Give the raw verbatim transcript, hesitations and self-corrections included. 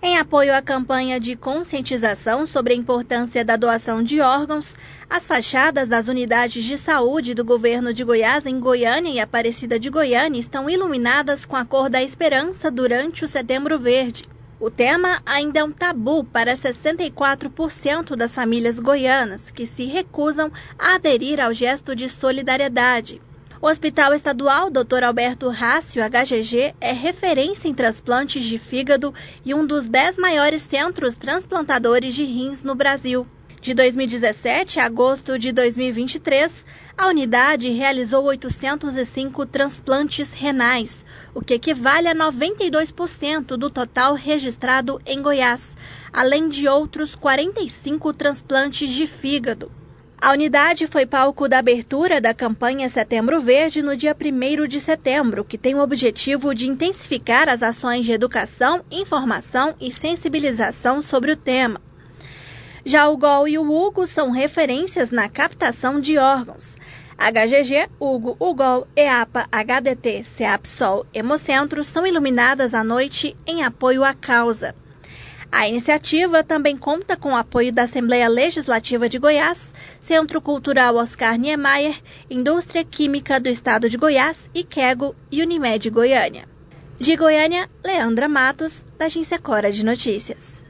Em apoio à campanha de conscientização sobre a importância da doação de órgãos, as fachadas das unidades de saúde do governo de Goiás em Goiânia e Aparecida de Goiânia estão iluminadas com a cor da esperança durante o Setembro Verde. O tema ainda é um tabu para sessenta e quatro por cento das famílias goianas, que se recusam a aderir ao gesto de solidariedade. O Hospital Estadual doutor Alberto Rácio, H G G, é referência em transplantes de fígado e um dos dez maiores centros transplantadores de rins no Brasil. De dois mil e dezessete a agosto de dois mil e vinte e três, a unidade realizou oitocentos e cinco transplantes renais, o que equivale a noventa e dois por cento do total registrado em Goiás, além de outros quarenta e cinco transplantes de fígado. A unidade foi palco da abertura da campanha Setembro Verde no dia primeiro de setembro, que tem o objetivo de intensificar as ações de educação, informação e sensibilização sobre o tema. Já o G O L e o Hugo são referências na captação de órgãos. H G G, Hugo, U G O L, EAPA, H D T, CEAPSOL, Hemocentro são iluminadas à noite em apoio à causa. A iniciativa também conta com o apoio da Assembleia Legislativa de Goiás, Centro Cultural Oscar Niemeyer, Indústria Química do Estado de Goiás, Ikego e Unimed Goiânia. De Goiânia, Leandra Matos, da Agência Cora de Notícias.